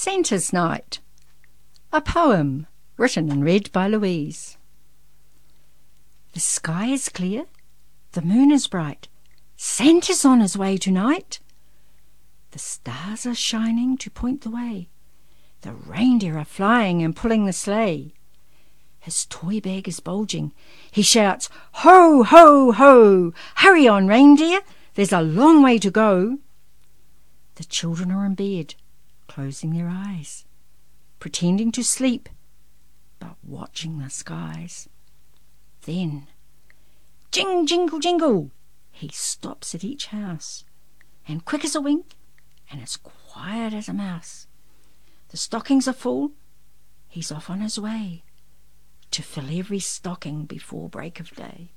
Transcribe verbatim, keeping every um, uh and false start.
Santa's Night, a poem written and read by Louise. The sky is clear, the moon is bright, Santa's on his way tonight. The stars are shining to point the way, the reindeer are flying and pulling the sleigh. His toy bag is bulging, he shouts, "Ho, ho, ho! Hurry on, reindeer, there's a long way to go." The children are in bed, closing their eyes, pretending to sleep, but watching the skies. Then, jing, jingle, jingle, he stops at each house, and quick as a wink, and as quiet as a mouse. The stockings are full, he's off on his way, to fill every stocking before break of day.